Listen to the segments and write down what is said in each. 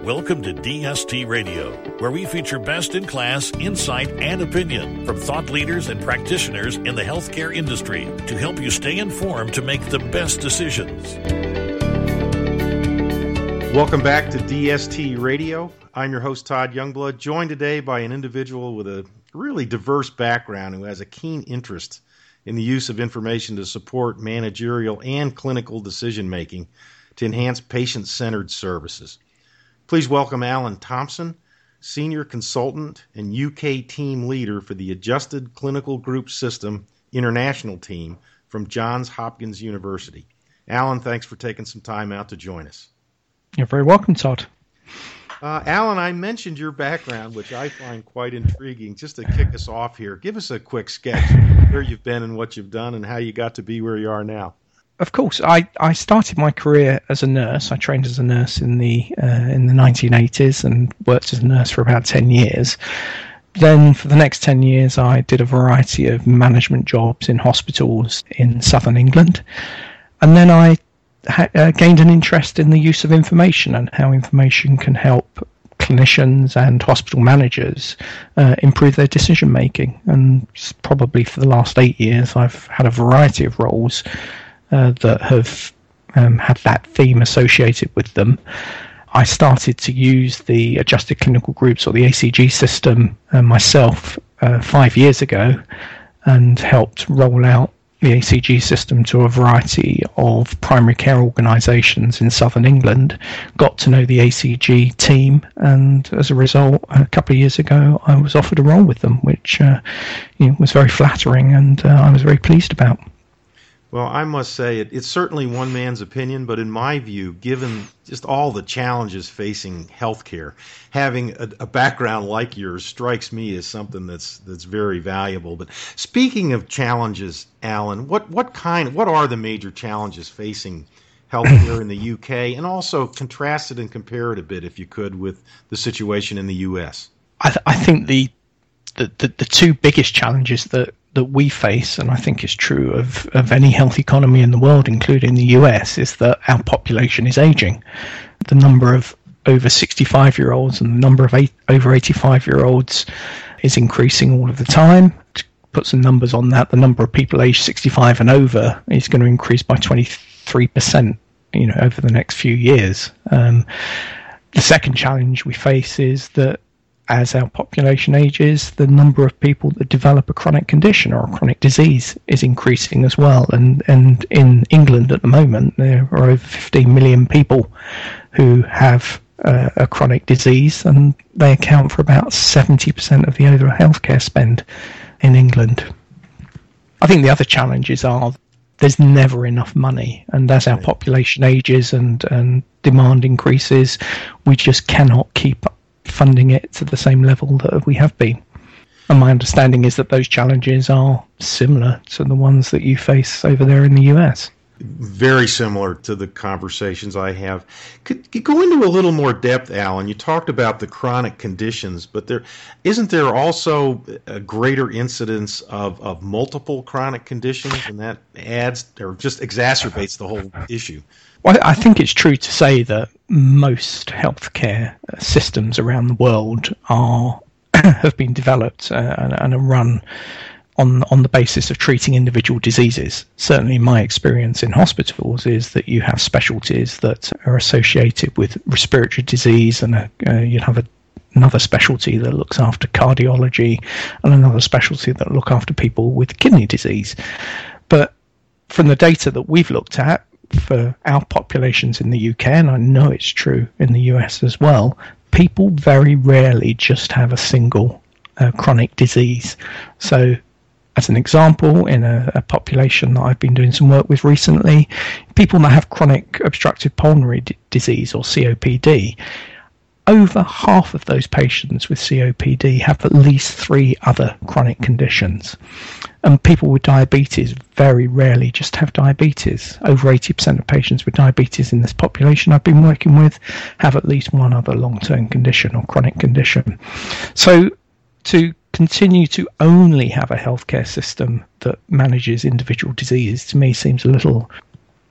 Welcome to DST Radio, where we feature best-in-class insight and opinion from thought leaders and practitioners in the healthcare industry to help you stay informed to make the best decisions. Welcome back to DST Radio. I'm your host, Todd Youngblood, joined today by an individual with a really diverse background who has a keen interest in the use of information to support managerial and clinical decision-making to enhance patient-centered services. Please welcome Alan Thompson, Senior Consultant and UK Team Leader for the Adjusted Clinical Group System International Team from Johns Hopkins University. Alan, thanks for taking some time out to join us. You're very welcome, Todd. Alan, I mentioned your background, which I find quite intriguing. Just to kick us off here, give us a quick sketch of where you've been and what you've done and how you got to be where you are now. Of course, I started my career as a nurse. I trained as a nurse in the 1980s and worked as a nurse for about 10 years. Then for the next 10 years, I did a variety of management jobs in hospitals in southern England. And then I gained an interest in the use of information and how information can help clinicians and hospital managers improve their decision making. And probably for the last 8 years, I've had a variety of roles that have had that theme associated with them. I started to use the Adjusted Clinical Groups, or the ACG system, myself 5 years ago, and helped roll out the ACG system to a variety of primary care organisations in southern England. Got to know the ACG team, and as a result, a couple of years ago, I was offered a role with them, which was very flattering, and I was very pleased about. Well, I must say it's certainly one man's opinion, but in my view, given just all the challenges facing healthcare, having a background like yours strikes me as something that's very valuable. But speaking of challenges, Alan, what are the major challenges facing healthcare in the UK, and also contrast it and compare it a bit, if you could, with the situation in the US? I think the two biggest challenges that we face, and I think is true of any health economy in the world, including the US, is that our population is aging. The number of over 65-year-olds and the number of over 85-year-olds is increasing all of the time. To put some numbers on that, the number of people aged 65 and over is going to increase by 23%, over the next few years. The second challenge we face is that as our population ages, the number of people that develop a chronic condition or a chronic disease is increasing as well. And in England at the moment, there are over 15 million people who have a chronic disease, and they account for about 70% of the overall healthcare spend in England. I think the other challenges are there's never enough money, and as our population ages and demand increases, we just cannot keep funding it to the same level that we have been. And my understanding is that those challenges are similar to the ones that you face over there in the US. Very similar to the conversations I have. Could you go into a little more depth, Alan? You talked about the chronic conditions, but isn't there also a greater incidence of multiple chronic conditions, and that adds or just exacerbates the whole issue? Well, I think it's true to say that most healthcare systems around the world have been developed and are run on the basis of treating individual diseases. Certainly my experience in hospitals is that you have specialties that are associated with respiratory disease, and you have another specialty that looks after cardiology, and another specialty that look after people with kidney disease. But from the data that we've looked at for our populations in the UK, and I know it's true in the US as well, people very rarely just have a single chronic disease. So as an example, in a population that I've been doing some work with recently, people that have chronic obstructive pulmonary disease, or COPD, over half of those patients with COPD have at least 3 other chronic conditions. And people with diabetes very rarely just have diabetes. Over 80% of patients with diabetes in this population I've been working with have at least one other long-term condition or chronic condition. So to continue to only have a healthcare system that manages individual disease, to me, seems a little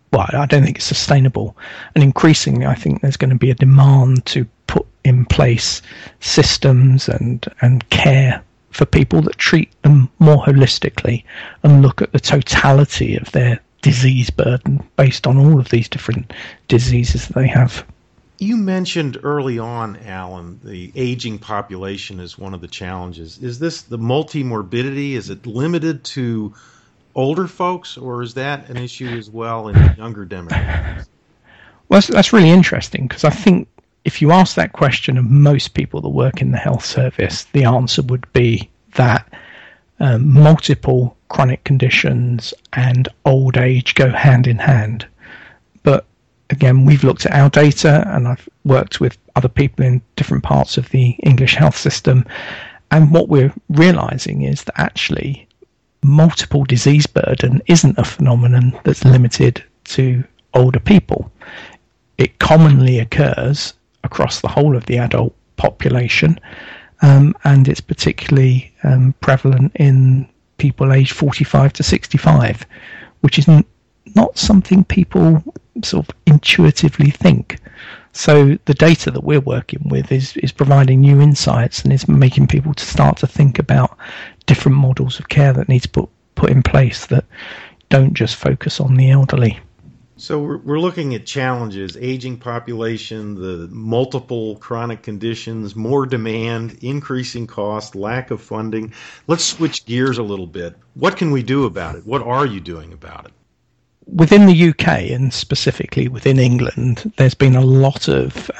well, I don't think it's sustainable. And increasingly, I think there's going to be a demand to put in place systems and care for people that treat them more holistically and look at the totality of their disease burden based on all of these different diseases that they have. You mentioned early on, Alan, the aging population is one of the challenges. Is this the multi-morbidity? Is it limited to older folks, or is that an issue as well in younger demographics? Well, that's really interesting, because I think if you ask that question of most people that work in the health service, the answer would be that multiple chronic conditions and old age go hand in hand. But again, we've looked at our data, and I've worked with other people in different parts of the English health system, and what we're realizing is that actually multiple disease burden isn't a phenomenon that's limited to older people. It commonly occurs across the whole of the adult population, and it's particularly prevalent in people aged 45 to 65, which is not something people sort of intuitively think. So the data that we're working with is providing new insights and is making people to start to think about different models of care that need to put in place that don't just focus on the elderly. So we're looking at challenges: aging population, the multiple chronic conditions, more demand, increasing cost, lack of funding. Let's switch gears a little bit. What can we do about it? What are you doing about it? Within the UK, and specifically within England, there's been a lot of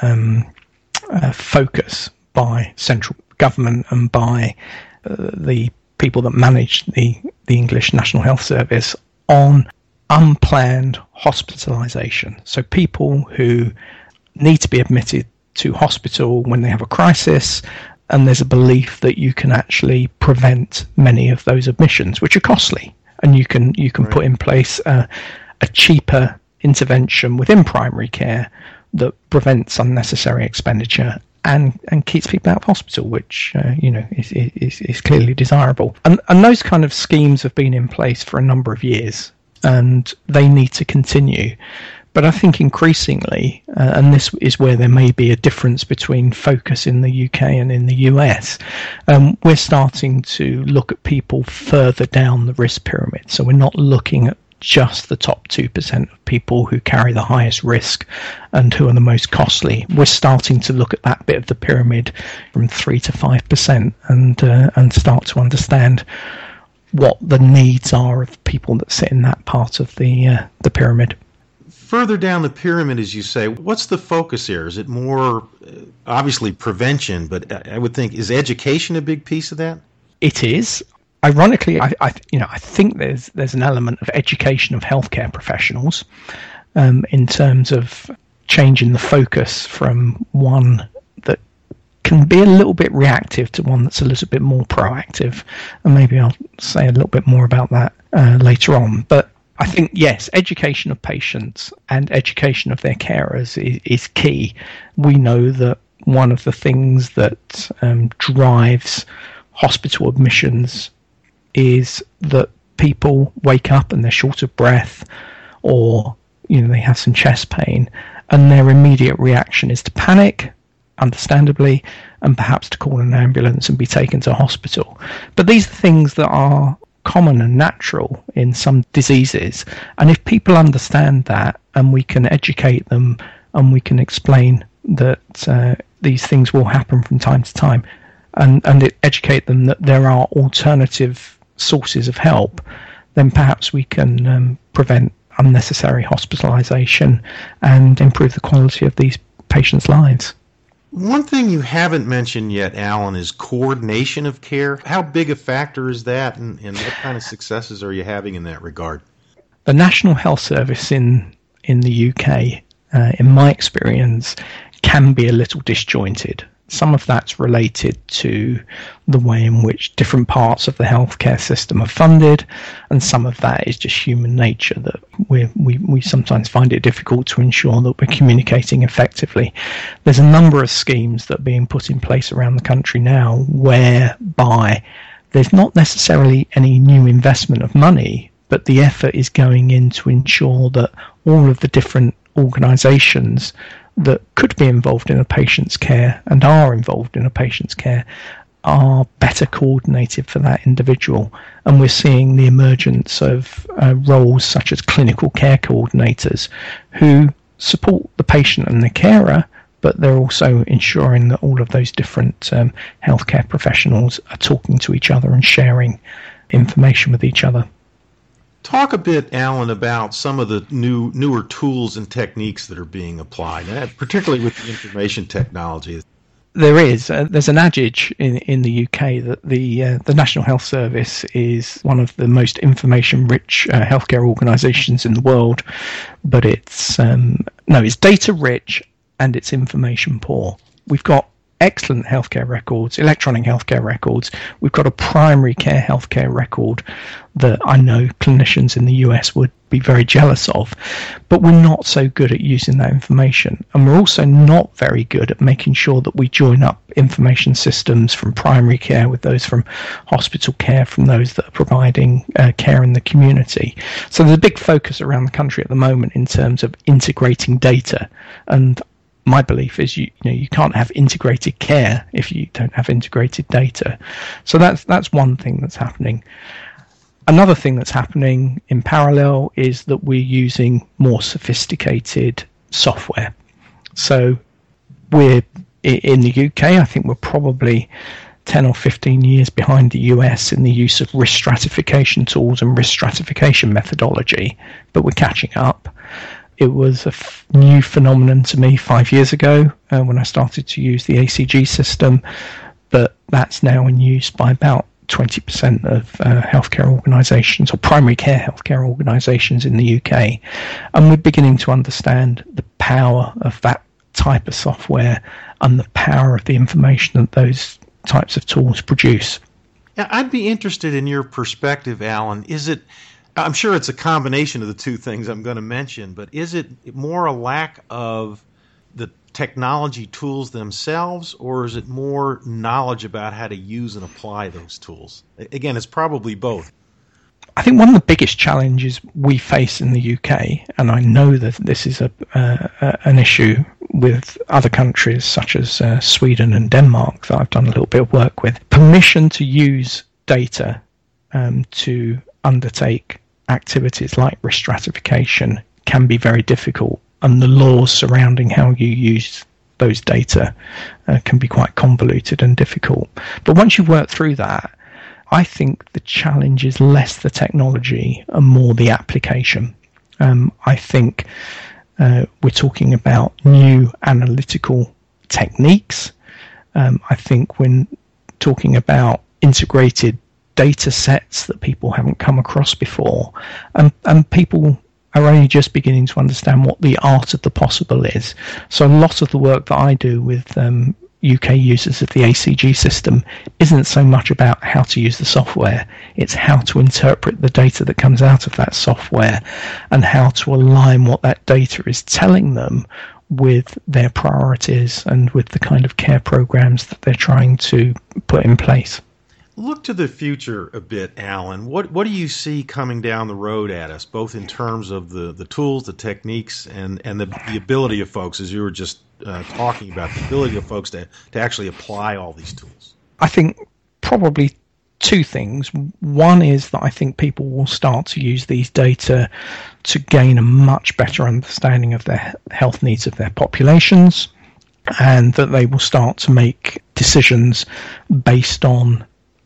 focus by central government and by the people that manage the English National Health Service on unplanned hospitalisation. So people who need to be admitted to hospital when they have a crisis, and there's a belief that you can actually prevent many of those admissions, which are costly. And you can right. put in place a cheaper intervention within primary care that prevents unnecessary expenditure and keeps people out of hospital, which is clearly desirable. And those kind of schemes have been in place for a number of years, and they need to continue. But I think increasingly, and this is where there may be a difference between focus in the UK and in the US, we're starting to look at people further down the risk pyramid. So we're not looking at just the top 2% of people who carry the highest risk and who are the most costly. We're starting to look at that bit of the pyramid from 3 to 5% and start to understand what the needs are of people that sit in that part of the pyramid. Further down the pyramid, as you say, what's the focus here? Is it more, obviously, prevention, but I would think, is education a big piece of that? It is. Ironically, I think there's an element of education of healthcare professionals in terms of changing the focus from one that can be a little bit reactive to one that's a little bit more proactive. And maybe I'll say a little bit more about that later on. But I think, yes, education of patients and education of their carers is key. We know that one of the things that drives hospital admissions is that people wake up and they're short of breath, or they have some chest pain, and their immediate reaction is to panic, understandably, and perhaps to call an ambulance and be taken to hospital. But these are things that are common and natural in some diseases, and if people understand that, and we can educate them and we can explain that these things will happen from time to time, and educate them that there are alternative sources of help, then perhaps we can prevent unnecessary hospitalisation and improve the quality of these patients' lives. One thing you haven't mentioned yet, Alan, is coordination of care. How big a factor is that, and what kind of successes are you having in that regard? The National Health Service in the UK, in my experience, can be a little disjointed. Some of that's related to the way in which different parts of the healthcare system are funded, and some of that is just human nature, that we sometimes find it difficult to ensure that we're communicating effectively. There's a number of schemes that are being put in place around the country now whereby there's not necessarily any new investment of money, but the effort is going in to ensure that all of the different organisations that could be involved in a patient's care and are involved in a patient's care are better coordinated for that individual. And we're seeing the emergence of roles such as clinical care coordinators who support the patient and the carer, but they're also ensuring that all of those different healthcare professionals are talking to each other and sharing information with each other. Talk a bit, Alan, about some of the newer tools and techniques that are being applied, particularly with the information technology. There's an adage in the UK that the National Health Service is one of the most information-rich healthcare organisations in the world, but it's data-rich and it's information-poor. We've got excellent healthcare records, electronic healthcare records. We've got a primary care healthcare record that I know clinicians in the US would be very jealous of, but we're not so good at using that information. And we're also not very good at making sure that we join up information systems from primary care with those from hospital care, from those that are providing care in the community. So there's a big focus around the country at the moment in terms of integrating data, and my belief is you can't have integrated care if you don't have integrated data. So that's one thing that's happening. Another thing that's happening in parallel is that we're using more sophisticated software. So we're in the UK, I think we're probably 10 or 15 years behind the US in the use of risk stratification tools and risk stratification methodology, but we're catching up. It was a new phenomenon to me 5 years ago when I started to use the ACG system, but that's now in use by about 20% of healthcare organisations or primary care healthcare organisations in the UK. And we're beginning to understand the power of that type of software and the power of the information that those types of tools produce. Yeah, I'd be interested in your perspective, Alan. I'm sure it's a combination of the two things I'm going to mention, but is it more a lack of the technology tools themselves, or is it more knowledge about how to use and apply those tools? Again, it's probably both. I think one of the biggest challenges we face in the UK, and I know that this is an issue with other countries such as Sweden and Denmark that I've done a little bit of work with, permission to use data to undertake activities like risk stratification can be very difficult, and the laws surrounding how you use those data can be quite convoluted and difficult. But once you work through that, I think the challenge is less the technology and more the application. I think we're talking about new analytical techniques. I think we're talking about integrated data sets that people haven't come across before, and people are only just beginning to understand what the art of the possible is. So a lot of the work that I do with UK users of the ACG system isn't so much about how to use the software, it's how to interpret the data that comes out of that software and how to align what that data is telling them with their priorities and with the kind of care programs that they're trying to put in place. Look to the future a bit, Alan. What do you see coming down the road at us, both in terms of the tools, the techniques, and the ability of folks, as you were just talking about, the ability of folks to actually apply all these tools? I think probably two things. One is that I think people will start to use these data to gain a much better understanding of their health needs of their populations, and that they will start to make decisions based on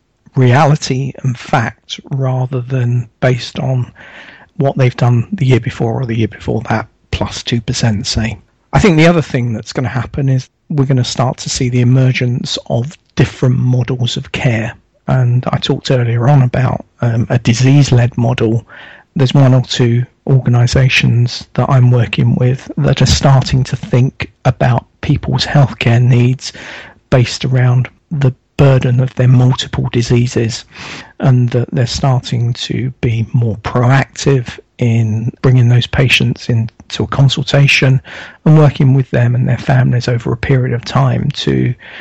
reality and fact rather than based on what they've done the year before or the year before that plus 2%, say. I think the other thing that's going to happen is we're going to start to see the emergence of different models of care. And I talked earlier on about a disease-led model. There's one or two organisations that I'm working with that are starting to think about people's healthcare needs based around the burden of their multiple diseases, and that they're starting to be more proactive in bringing those patients into a consultation and working with them and their families over a period of time to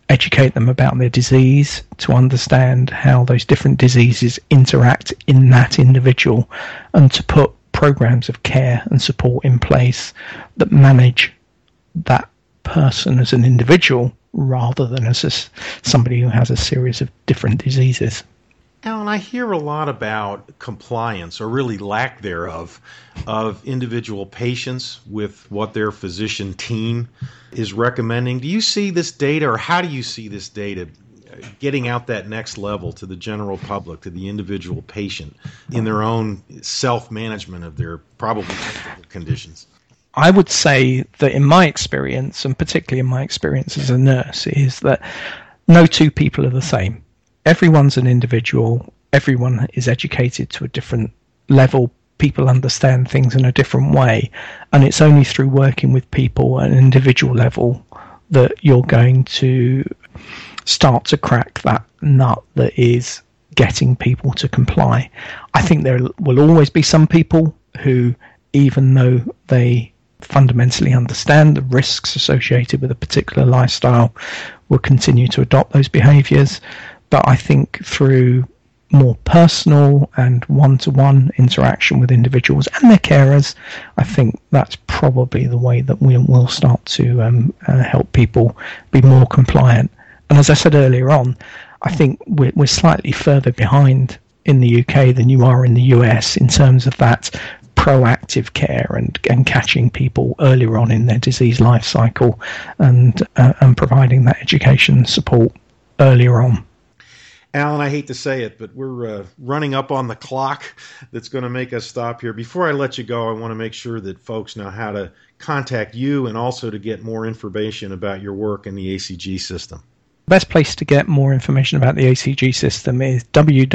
educate them about their disease, to understand how those different diseases interact in that individual, and to put programs of care and support in place that manage that person as an individual rather than as somebody who has a series of different diseases. Alan, I hear a lot about compliance, or really lack thereof, of individual patients with what their physician team is recommending. Do you see this data, or how do you see this data getting out that next level to the general public, to the individual patient, in their own self-management of their probably medical conditions? I would say that in my experience, and particularly in my experience as a nurse, is that no two people are the same. Everyone's an individual. Everyone is educated to a different level. People understand things in a different way. And it's only through working with people at an individual level that you're going to start to crack that nut that is getting people to comply. I think there will always be some people who, even though they fundamentally understand the risks associated with a particular lifestyle, will continue to adopt those behaviours. But I think through more personal and one-to-one interaction with individuals and their carers, I think that's probably the way that we will start to help people be more compliant. And as I said earlier on, I think we're slightly further behind in the UK than you are in the US in terms of that proactive care and catching people earlier on in their disease life cycle and providing that education support earlier on. Alan, I hate to say it, but we're running up on the clock that's going to make us stop here. Before I let you go, I want to make sure that folks know how to contact you and also to get more information about your work in the ACG system. The best place to get more information about the ACG system is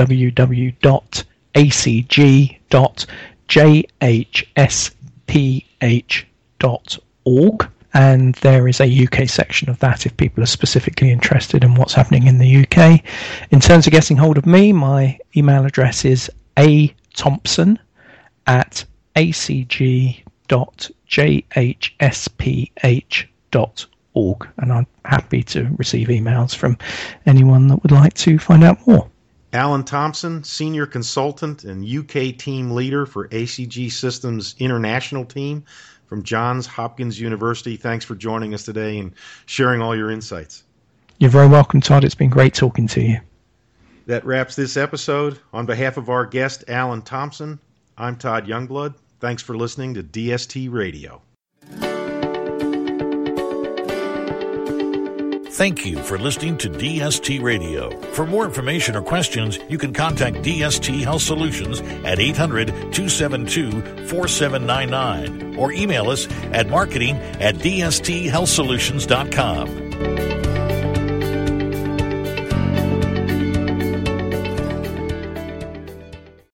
www.acg.jhsph.org. And there is a UK section of that if people are specifically interested in what's happening in the UK. In terms of getting hold of me, my email address is athompson@acg.jhsph.org, and I'm happy to receive emails from anyone that would like to find out more. Alan Thompson, Senior Consultant and UK Team Leader for ACG Systems International Team from Johns Hopkins University. Thanks for joining us today and sharing all your insights. You're very welcome, Todd. It's been great talking to you. That wraps this episode. On behalf of our guest, Alan Thompson, I'm Todd Youngblood. Thanks for listening to DST Radio. Thank you for listening to DST Radio. For more information or questions, you can contact DST Health Solutions at 800-272-4799 or email us at marketing@dsthealthsolutions.com.